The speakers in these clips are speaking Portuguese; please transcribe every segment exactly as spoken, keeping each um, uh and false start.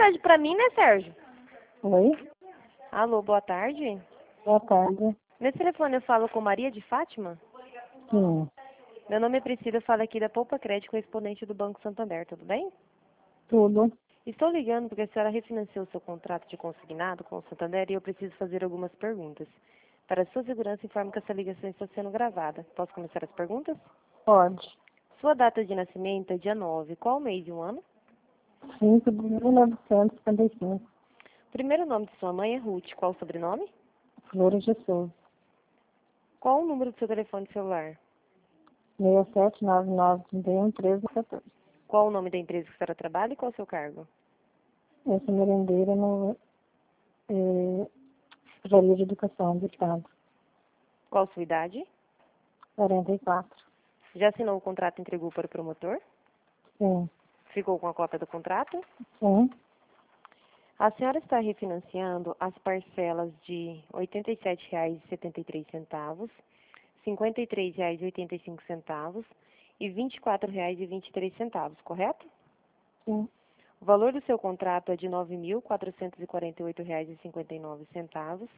mensagem pra mim, né, Sérgio? Oi? Alô, boa tarde. Boa tarde. Nesse telefone eu falo com Maria de Fátima? Sim. Meu nome é Priscila, eu falo aqui da Poupa Crédito, correspondente do Banco Santander, tudo bem? Tudo. Estou ligando porque a senhora refinanciou seu contrato de consignado com o Santander e eu preciso fazer algumas perguntas. Para sua segurança, informo que essa ligação está sendo gravada. Posso começar as perguntas? Pode. Sua data de nascimento é dia nove. Qual mês e o ano? cinco de mil novecentos e cinquenta e cinco. Primeiro nome de sua mãe é Ruth. Qual o sobrenome? Flores de Souza. Qual o número do seu telefone celular? seis sete nove nove trinta e um treze quatorze. Qual o nome da empresa que a senhora trabalha e qual o seu cargo? Eu sou merendeira no é, Secretaria de Educação do Estado. Qual a sua idade? quarenta e quatro. Já assinou o contrato e entregou para o promotor? Sim. Ficou com a cópia do contrato? Sim. A senhora está refinanciando as parcelas de R oitenta e sete reais e setenta e três centavos, cinquenta e três reais e oitenta e cinco centavos e vinte e quatro reais e vinte e três centavos, correto? Sim. O valor do seu contrato é de nove mil quatrocentos e quarenta e oito reais e cinquenta e nove centavos,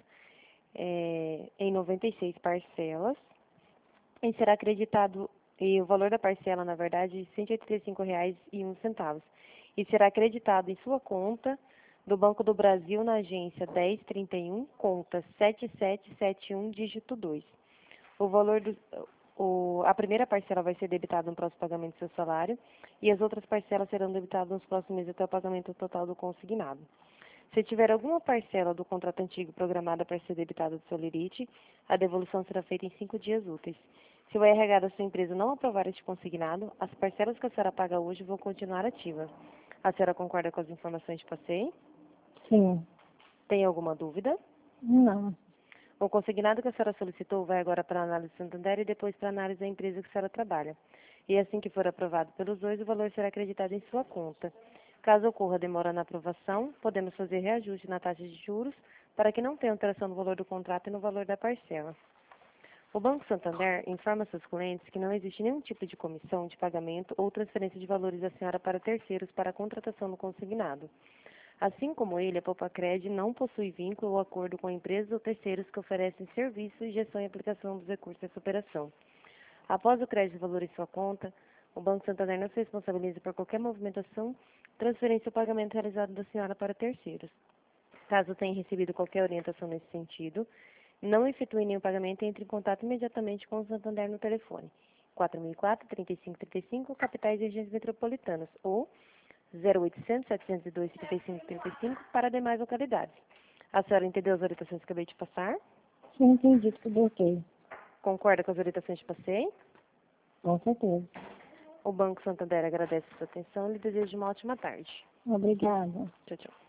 é, em noventa e seis parcelas, e será acreditado, e o valor da parcela, na verdade, é cento e oitenta e cinco reais e um centavo, e será acreditado em sua conta do Banco do Brasil na agência dez trinta e um, conta sete sete sete um, dígito dois. O valor do, o, a primeira parcela vai ser debitada no próximo pagamento do seu salário e as outras parcelas serão debitadas nos próximos meses até o pagamento total do consignado. Se tiver alguma parcela do contrato antigo programada para ser debitada do seu limite, a devolução será feita em cinco dias úteis. Se o R H da sua empresa não aprovar este consignado, as parcelas que a senhora paga hoje vão continuar ativas. A senhora concorda com as informações que passei? Sim. Tem alguma dúvida? Não. O consignado que a senhora solicitou vai agora para a análise do Santander e depois para a análise da empresa que a senhora trabalha. E assim que for aprovado pelos dois, o valor será acreditado em sua conta. Caso ocorra demora na aprovação, podemos fazer reajuste na taxa de juros para que não tenha alteração no valor do contrato e no valor da parcela. O Banco Santander informa seus clientes que não existe nenhum tipo de comissão de pagamento ou transferência de valores da senhora para terceiros para a contratação do consignado. Assim como ele, a Poupacred não possui vínculo ou acordo com empresas ou terceiros que oferecem serviços, gestão e aplicação dos recursos dessa operação. Após o crédito de valor em sua conta, o Banco Santander não se responsabiliza por qualquer movimentação, transferência ou pagamento realizado da senhora para terceiros. Caso tenha recebido qualquer orientação nesse sentido, não efetue nenhum pagamento e entre em contato imediatamente com o Santander no telefone quatro mil e quatro, trinta e cinco trinta e cinco, capitais e regiões metropolitanas, ou zero oitocentos, setecentos e dois, trinta e cinco trinta e cinco para demais localidades. A senhora entendeu as orientações que acabei de passar? Sim, entendi. Tudo ok. Concorda com as orientações que passei? Com certeza. O Banco Santander agradece a sua atenção e lhe deseja uma ótima tarde. Obrigada. Tchau, tchau.